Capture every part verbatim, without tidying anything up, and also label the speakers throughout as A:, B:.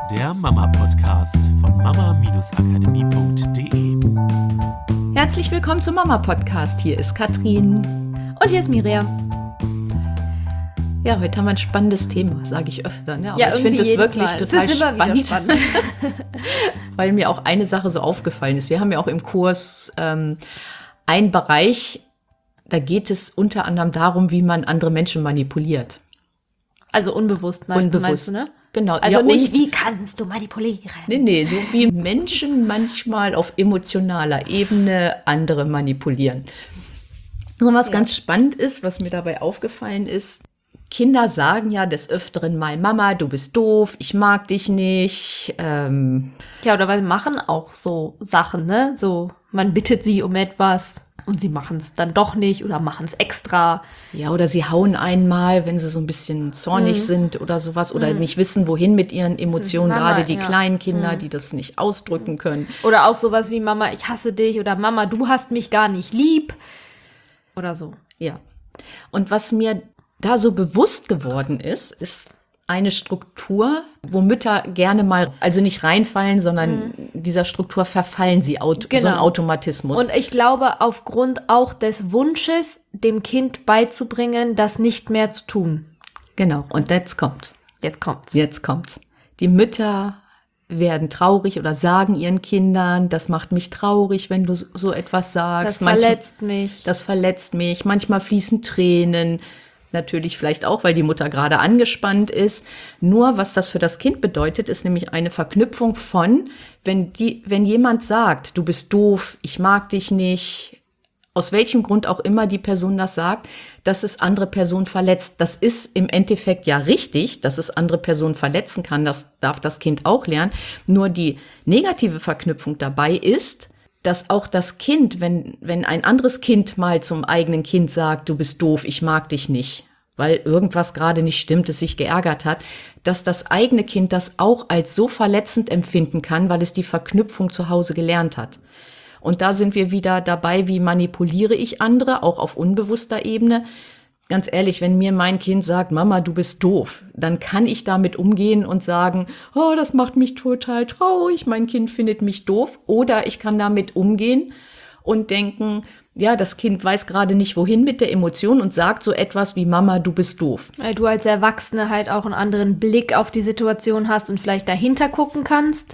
A: der Mama-Podcast von mama-akademie punkt de.
B: Herzlich willkommen zum Mama-Podcast. Hier ist Katrin.
C: Und hier ist Miriam.
B: Ja, heute haben wir ein spannendes Thema, sage ich öfter. Ne? Aber
C: ja,
B: ich finde es wirklich
C: Mal.
B: total
C: es ist immer
B: spannend,
C: spannend.
B: weil mir auch eine Sache so aufgefallen ist. Wir haben ja auch im Kurs ähm, einen Bereich, da geht es unter anderem darum, wie man andere Menschen manipuliert.
C: Also unbewusst meistens,
B: Unbewusst.
C: meinst du, ne?
B: Genau.
C: Also
B: ja,
C: nicht, wie kannst du manipulieren?
B: Nee, nee, so wie Menschen manchmal auf emotionaler Ebene andere manipulieren. So was ja. ganz spannend ist, was mir dabei aufgefallen ist, Kinder sagen ja des Öfteren mal, Mama, du bist doof, ich mag dich nicht. Ähm,
C: ja, oder weil sie machen auch so Sachen, ne? So, man bittet sie um etwas und sie machen es dann doch nicht oder machen es extra.
B: Ja, oder sie hauen einmal, wenn sie so ein bisschen zornig mhm. sind oder sowas oder mhm. nicht wissen, wohin mit ihren Emotionen, Mama, gerade die ja. kleinen Kinder, mhm. die das nicht ausdrücken können.
C: Oder auch sowas wie, Mama, ich hasse dich oder Mama, du hast mich gar nicht lieb oder so.
B: Ja, und was mir da so bewusst geworden ist, ist eine Struktur, wo Mütter gerne mal, also nicht reinfallen, sondern mhm. dieser Struktur verfallen sie, Auto, genau. so ein Automatismus.
C: Und ich glaube, aufgrund auch des Wunsches, dem Kind beizubringen, das nicht mehr zu tun.
B: Genau, und jetzt kommt's.
C: Jetzt kommt's.
B: Jetzt kommt's. Die Mütter werden traurig oder sagen ihren Kindern, das macht mich traurig, wenn du so etwas sagst.
C: Das verletzt Manchmal, mich.
B: Das verletzt mich. Manchmal fließen Tränen. Natürlich vielleicht auch, weil die Mutter gerade angespannt ist. Nur was das für das Kind bedeutet, ist nämlich eine Verknüpfung von, wenn die, wenn jemand sagt, du bist doof, ich mag dich nicht, aus welchem Grund auch immer die Person das sagt, dass es andere Personen verletzt. Das ist im Endeffekt ja richtig, dass es andere Personen verletzen kann. Das darf das Kind auch lernen. Nur die negative Verknüpfung dabei ist, dass auch das Kind, wenn, wenn ein anderes Kind mal zum eigenen Kind sagt, du bist doof, ich mag dich nicht, weil irgendwas gerade nicht stimmt, es sich geärgert hat, dass das eigene Kind das auch als so verletzend empfinden kann, weil es die Verknüpfung zu Hause gelernt hat. Und da sind wir wieder dabei, wie manipuliere ich andere, auch auf unbewusster Ebene. Ganz ehrlich, wenn mir mein Kind sagt, Mama, du bist doof, dann kann ich damit umgehen und sagen, oh, das macht mich total traurig, mein Kind findet mich doof. Oder ich kann damit umgehen und denken, ja, das Kind weiß gerade nicht, wohin mit der Emotion und sagt so etwas wie, Mama, du bist doof.
C: Weil du als Erwachsene halt auch einen anderen Blick auf die Situation hast und vielleicht dahinter gucken kannst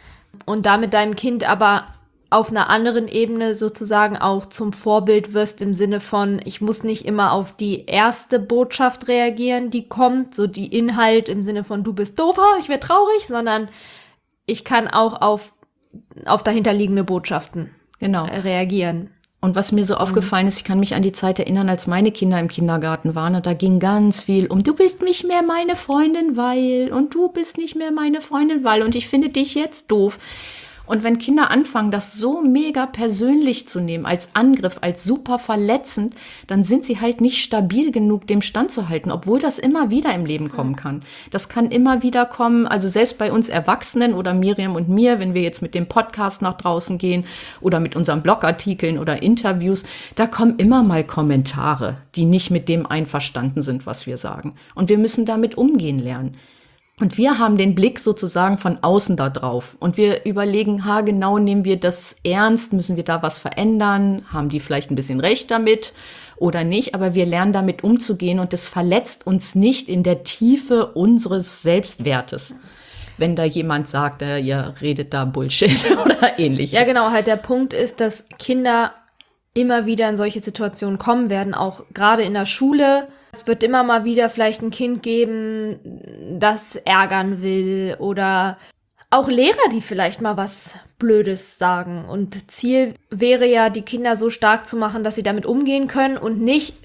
C: und damit deinem Kind aber auf einer anderen Ebene sozusagen auch zum Vorbild wirst im Sinne von, ich muss nicht immer auf die erste Botschaft reagieren, die kommt, so die Inhalt im Sinne von, du bist doof, ich werde traurig, sondern ich kann auch auf, auf dahinterliegende Botschaften
B: genau.
C: reagieren.
B: Und was mir so mhm. aufgefallen ist, ich kann mich an die Zeit erinnern, als meine Kinder im Kindergarten waren und da ging ganz viel um, du bist nicht mehr meine Freundin, weil und du bist nicht mehr meine Freundin, weil und ich finde dich jetzt doof. Und wenn Kinder anfangen, das so mega persönlich zu nehmen, als Angriff, als super verletzend, dann sind sie halt nicht stabil genug, dem standzuhalten, obwohl das immer wieder im Leben kommen kann. Das kann immer wieder kommen, also selbst bei uns Erwachsenen oder Miriam und mir, wenn wir jetzt mit dem Podcast nach draußen gehen oder mit unseren Blogartikeln oder Interviews, da kommen immer mal Kommentare, die nicht mit dem einverstanden sind, was wir sagen. Und wir müssen damit umgehen lernen. Und wir haben den Blick sozusagen von außen da drauf. Und wir überlegen, ha, genau, nehmen wir das ernst? Müssen wir da was verändern? Haben die vielleicht ein bisschen recht damit oder nicht? Aber wir lernen damit umzugehen und das verletzt uns nicht in der Tiefe unseres Selbstwertes. Wenn da jemand sagt, äh, ihr redet da Bullshit oder ähnliches.
C: Ja, genau. Halt der Punkt ist, dass Kinder immer wieder in solche Situationen kommen werden, auch gerade in der Schule. Es wird immer mal wieder vielleicht ein Kind geben, das ärgern will oder auch Lehrer, die vielleicht mal was Blödes sagen. Und Ziel wäre ja, die Kinder so stark zu machen, dass sie damit umgehen können und nicht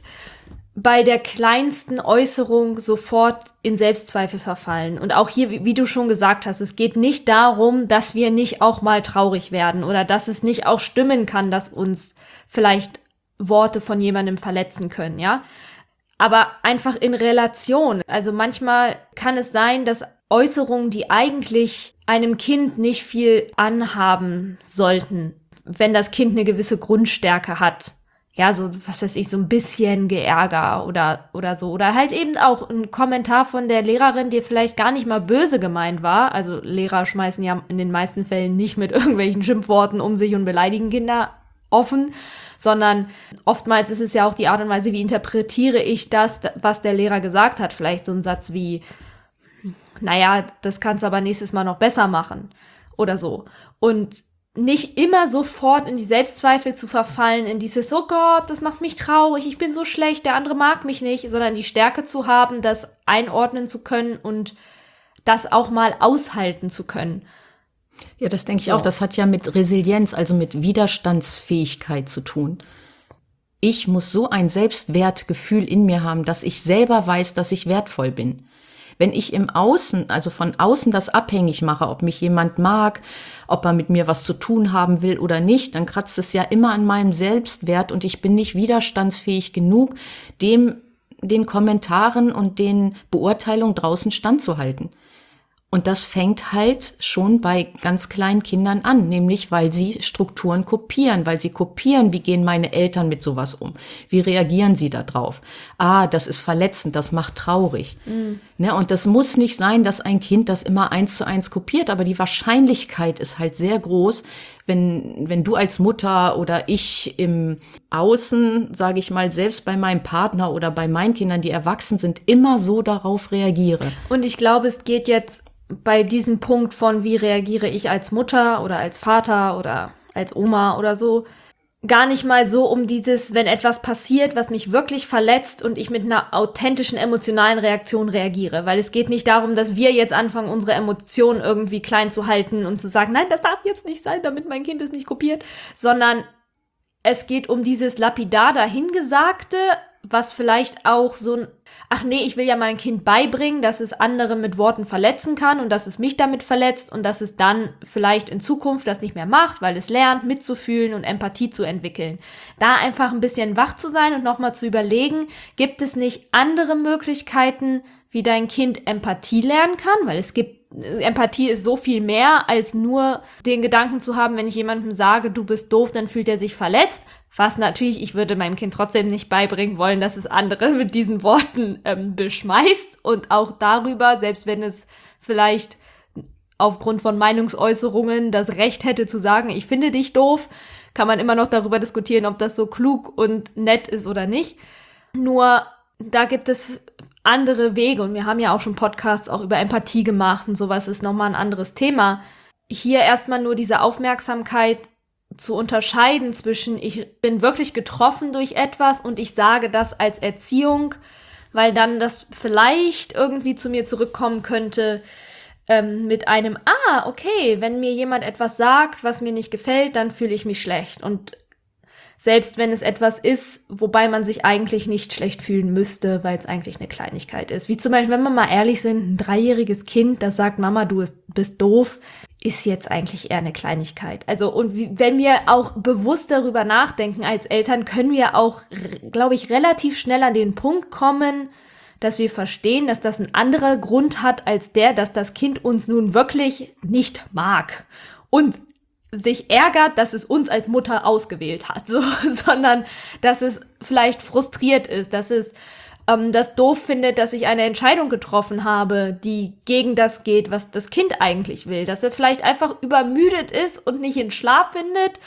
C: bei der kleinsten Äußerung sofort in Selbstzweifel verfallen. Und auch hier, wie du schon gesagt hast, es geht nicht darum, dass wir nicht auch mal traurig werden oder dass es nicht auch stimmen kann, dass uns vielleicht Worte von jemandem verletzen können, ja. Aber einfach in Relation. Also manchmal kann es sein, dass Äußerungen, die eigentlich einem Kind nicht viel anhaben sollten, wenn das Kind eine gewisse Grundstärke hat, ja, so, was weiß ich, so ein bisschen Geärger oder, oder so. Oder halt eben auch ein Kommentar von der Lehrerin, der vielleicht gar nicht mal böse gemeint war. Also Lehrer schmeißen ja in den meisten Fällen nicht mit irgendwelchen Schimpfworten um sich und beleidigen Kinder offen, sondern oftmals ist es ja auch die Art und Weise, wie interpretiere ich das, was der Lehrer gesagt hat. Vielleicht so ein Satz wie, naja, das kannst du aber nächstes Mal noch besser machen oder so. Und nicht immer sofort in die Selbstzweifel zu verfallen, in dieses, oh Gott, das macht mich traurig, ich bin so schlecht, der andere mag mich nicht, sondern die Stärke zu haben, das einordnen zu können und das auch mal aushalten zu können.
B: Ja, das denke ich
C: So.
B: auch. Das hat ja mit Resilienz, also mit Widerstandsfähigkeit zu tun. Ich muss so ein Selbstwertgefühl in mir haben, dass ich selber weiß, dass ich wertvoll bin. Wenn ich im Außen, also von außen das abhängig mache, ob mich jemand mag, ob er mit mir was zu tun haben will oder nicht, dann kratzt es ja immer an meinem Selbstwert und ich bin nicht widerstandsfähig genug, dem, den Kommentaren und den Beurteilungen draußen standzuhalten. Und das fängt halt schon bei ganz kleinen Kindern an, nämlich weil sie Strukturen kopieren, weil sie kopieren, wie gehen meine Eltern mit sowas um, wie reagieren sie da drauf. Ah, das ist verletzend, das macht traurig. Mhm. Ne, und das muss nicht sein, dass ein Kind das immer eins zu eins kopiert, aber die Wahrscheinlichkeit ist halt sehr groß, wenn, wenn du als Mutter oder ich im Außen, sage ich mal, selbst bei meinem Partner oder bei meinen Kindern, die erwachsen sind, immer so darauf reagiere.
C: Und ich glaube, es geht jetzt bei diesem Punkt von, wie reagiere ich als Mutter oder als Vater oder als Oma oder so, gar nicht mal so um dieses, wenn etwas passiert, was mich wirklich verletzt und ich mit einer authentischen emotionalen Reaktion reagiere. Weil es geht nicht darum, dass wir jetzt anfangen, unsere Emotionen irgendwie klein zu halten und zu sagen, nein, das darf jetzt nicht sein, damit mein Kind es nicht kopiert, sondern es geht um dieses lapidar dahingesagte, was vielleicht auch so ein, ach nee, ich will ja meinem Kind beibringen, dass es andere mit Worten verletzen kann und dass es mich damit verletzt und dass es dann vielleicht in Zukunft das nicht mehr macht, weil es lernt, mitzufühlen und Empathie zu entwickeln. Da einfach ein bisschen wach zu sein und nochmal zu überlegen, gibt es nicht andere Möglichkeiten, wie dein Kind Empathie lernen kann? Weil es gibt, Empathie ist so viel mehr, als nur den Gedanken zu haben, wenn ich jemandem sage, du bist doof, dann fühlt er sich verletzt. Was natürlich, ich würde meinem Kind trotzdem nicht beibringen wollen, dass es andere mit diesen Worten ähm, beschmeißt und auch darüber, selbst wenn es vielleicht aufgrund von Meinungsäußerungen das Recht hätte zu sagen, ich finde dich doof, kann man immer noch darüber diskutieren, ob das so klug und nett ist oder nicht. Nur da gibt es andere Wege und wir haben ja auch schon Podcasts auch über Empathie gemacht und sowas ist nochmal ein anderes Thema. Hier erstmal nur diese Aufmerksamkeit zu unterscheiden zwischen, ich bin wirklich getroffen durch etwas und ich sage das als Erziehung, weil dann das vielleicht irgendwie zu mir zurückkommen könnte ähm, mit einem, ah, okay, wenn mir jemand etwas sagt, was mir nicht gefällt, dann fühle ich mich schlecht. Und selbst wenn es etwas ist, wobei man sich eigentlich nicht schlecht fühlen müsste, weil es eigentlich eine Kleinigkeit ist. Wie zum Beispiel, wenn wir mal ehrlich sind, ein dreijähriges Kind, das sagt, Mama, du bist doof, ist jetzt eigentlich eher eine Kleinigkeit. Also, und wie, wenn wir auch bewusst darüber nachdenken als Eltern, können wir auch, glaube ich, relativ schnell an den Punkt kommen, dass wir verstehen, dass das ein anderer Grund hat als der, dass das Kind uns nun wirklich nicht mag. Und sich ärgert, dass es uns als Mutter ausgewählt hat, so, sondern dass es vielleicht frustriert ist, dass es ähm, das doof findet, dass ich eine Entscheidung getroffen habe, die gegen das geht, was das Kind eigentlich will, dass er vielleicht einfach übermüdet ist und nicht in Schlaf findet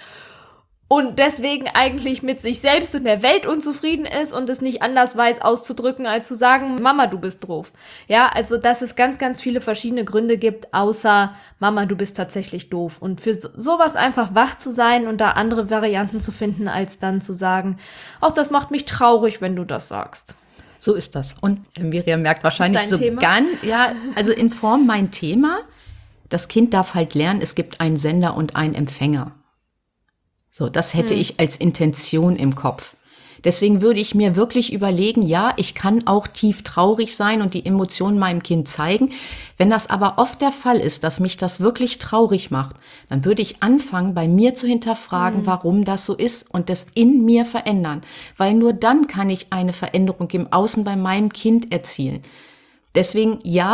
C: und deswegen eigentlich mit sich selbst und der Welt unzufrieden ist und es nicht anders weiß auszudrücken, als zu sagen, Mama, du bist doof. Ja, also dass es ganz, ganz viele verschiedene Gründe gibt, außer Mama, du bist tatsächlich doof. Und für so, sowas einfach wach zu sein und da andere Varianten zu finden, als dann zu sagen, ach, das macht mich traurig, wenn du das sagst.
B: So ist das. Und Miriam merkt wahrscheinlich
C: Dein
B: so
C: Thema?
B: ganz, ja, also in Form mein Thema. Das Kind darf halt lernen, es gibt einen Sender und einen Empfänger. So, das hätte hm. ich als Intention im Kopf. Deswegen würde ich mir wirklich überlegen, ja, ich kann auch tief traurig sein und die Emotionen meinem Kind zeigen. Wenn das aber oft der Fall ist, dass mich das wirklich traurig macht, dann würde ich anfangen, bei mir zu hinterfragen, hm. warum das so ist und das in mir verändern. Weil nur dann kann ich eine Veränderung im Außen bei meinem Kind erzielen. Deswegen, ja,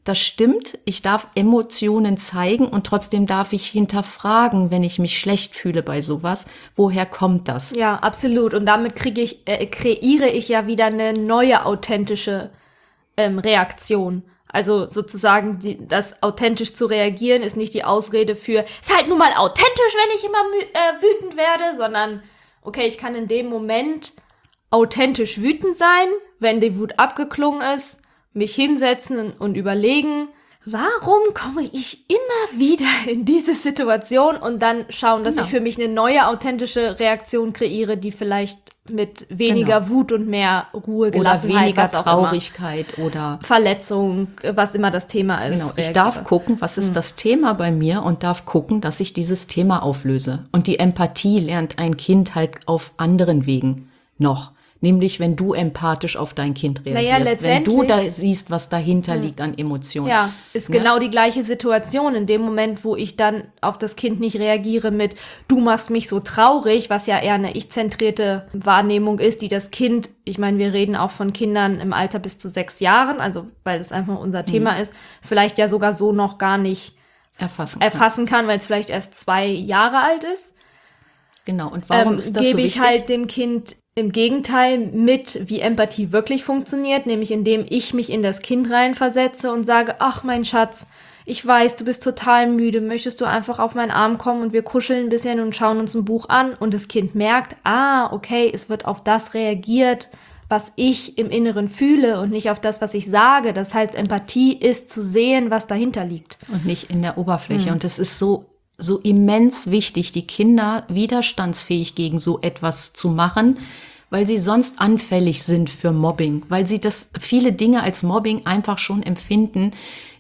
B: das stimmt, ich darf Emotionen zeigen und trotzdem darf ich hinterfragen, wenn ich mich schlecht fühle bei sowas, woher kommt das?
C: Ja, absolut. Und damit kriege ich, äh, kreiere ich ja wieder eine neue authentische ähm, Reaktion. Also sozusagen, die, das authentisch zu reagieren ist nicht die Ausrede für, ist halt nun mal authentisch, wenn ich immer mü- äh, wütend werde, sondern, okay, ich kann in dem Moment authentisch wütend sein, wenn die Wut abgeklungen ist, mich hinsetzen und überlegen, warum komme ich immer wieder in diese Situation und dann schauen, dass
B: Genau.
C: ich für mich eine neue authentische Reaktion kreiere, die vielleicht mit weniger
B: Genau.
C: Wut und mehr Ruhe,
B: Oder
C: Gelassenheit,
B: weniger
C: was auch
B: Traurigkeit oder
C: immer. Verletzung, was immer das Thema ist.
B: genau. Ich
C: reagiere.
B: darf gucken, was ist das Thema bei mir und darf gucken, dass ich dieses Thema auflöse. Und die Empathie lernt ein Kind halt auf anderen Wegen noch. Nämlich, wenn du empathisch auf dein Kind
C: Naja,
B: reagierst, wenn du
C: letztendlich-
B: da siehst, was dahinter liegt an Emotionen.
C: Ja, ist
B: Ja.
C: genau die gleiche Situation. In dem Moment, wo ich dann auf das Kind nicht reagiere mit, du machst mich so traurig, was ja eher eine ich-zentrierte Wahrnehmung ist, die das Kind, ich meine, wir reden auch von Kindern im Alter bis zu sechs Jahren, also weil das einfach unser Thema ist, vielleicht ja sogar so noch gar nicht
B: Erfassen.
C: erfassen kann, weil es vielleicht erst zwei Jahre alt ist.
B: Genau. Und warum
C: ähm,
B: ist das
C: gebe
B: so
C: ich
B: wichtig?
C: halt dem Kind im Gegenteil mit, wie Empathie wirklich funktioniert, nämlich indem ich mich in das Kind reinversetze und sage, ach mein Schatz, ich weiß, du bist total müde, möchtest du einfach auf meinen Arm kommen und wir kuscheln ein bisschen und schauen uns ein Buch an und das Kind merkt, ah, okay, es wird auf das reagiert, was ich im Inneren fühle und nicht auf das, was ich sage. Das heißt, Empathie ist zu sehen, was dahinter liegt.
B: Und nicht in der Oberfläche. Und es ist so, so immens wichtig, die Kinder widerstandsfähig gegen so etwas zu machen, weil sie sonst anfällig sind für Mobbing, weil sie das viele Dinge als Mobbing einfach schon empfinden,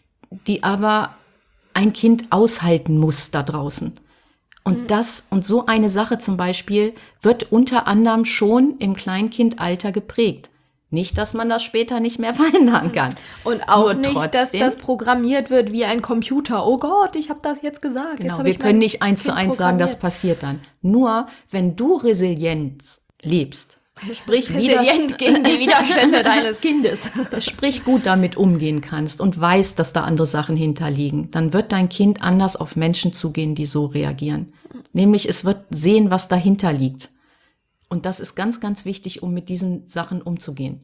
B: die aber ein Kind aushalten muss da draußen. Und das, und so eine Sache zum Beispiel, wird unter anderem schon im Kleinkindalter geprägt. Nicht, dass man das später nicht mehr verändern kann.
C: Und auch
B: Nur
C: nicht, dass
B: trotzdem-
C: das programmiert wird wie ein Computer. Oh Gott, ich habe das jetzt gesagt. jetzt
B: Genau,
C: hab
B: wir
C: ich
B: können
C: mein
B: nicht eins zu
C: Kind
B: eins sagen, das
C: programmiert.
B: passiert dann. Nur, wenn du Resilienz lebst, sprich,
C: Resilient gegen die Widerstände deines Kindes.
B: sprich gut damit umgehen kannst und weißt, dass da andere Sachen hinterliegen, dann wird dein Kind anders auf Menschen zugehen, die so reagieren. Nämlich, es wird sehen, was dahinter liegt. Und das ist ganz, ganz wichtig, um mit diesen Sachen umzugehen.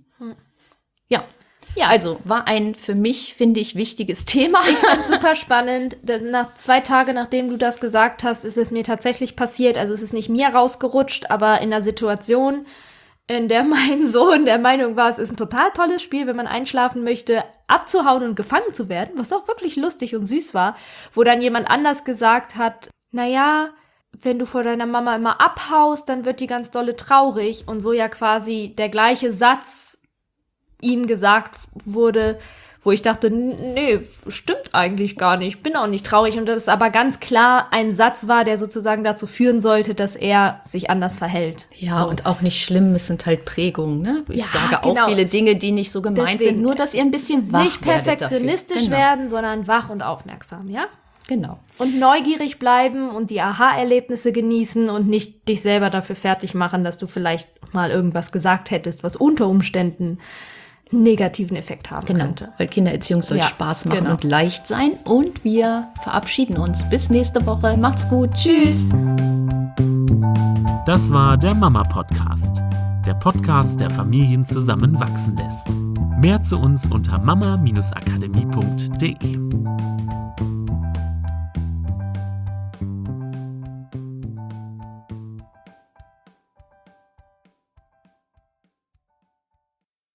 B: Ja,
C: Ja.
B: also war ein für mich, finde ich, wichtiges Thema.
C: Ich fand super spannend. Das- Nach zwei Tage, nachdem du das gesagt hast, ist es mir tatsächlich passiert. Also es ist nicht mir rausgerutscht, aber in einer Situation, in der mein Sohn der Meinung war, es ist ein total tolles Spiel, wenn man einschlafen möchte, abzuhauen und gefangen zu werden, was auch wirklich lustig und süß war, wo dann jemand anders gesagt hat, naja, wenn du vor deiner Mama immer abhaust, dann wird die ganz dolle traurig und so ja quasi der gleiche Satz ihm gesagt wurde, wo ich dachte, n- nee, stimmt eigentlich gar nicht, bin auch nicht traurig. Und das aber ganz klar ein Satz war, der sozusagen dazu führen sollte, dass er sich anders verhält.
B: Ja, und auch nicht schlimm, es sind halt Prägungen. Ne? Ich
C: Ja,
B: sage auch
C: genau.
B: viele Dinge, die nicht so gemeint
C: Deswegen,
B: sind, nur dass ihr ein bisschen wach
C: Nicht
B: werdet
C: perfektionistisch
B: dafür. Genau.
C: werden, sondern wach und aufmerksam, ja?
B: Genau.
C: Und neugierig bleiben und die Aha-Erlebnisse genießen und nicht dich selber dafür fertig machen, dass du vielleicht mal irgendwas gesagt hättest, was unter Umständen einen negativen Effekt haben
B: Genau,
C: könnte.
B: weil Kindererziehung soll
C: Ja,
B: Spaß machen
C: genau.
B: und leicht sein. Und wir verabschieden uns. Bis nächste Woche. Macht's gut. Tschüss.
A: Das war der Mama-Podcast. Der Podcast, der Familien zusammenwachsen lässt. Mehr zu uns unter mama Bindestrich akademie punkt de.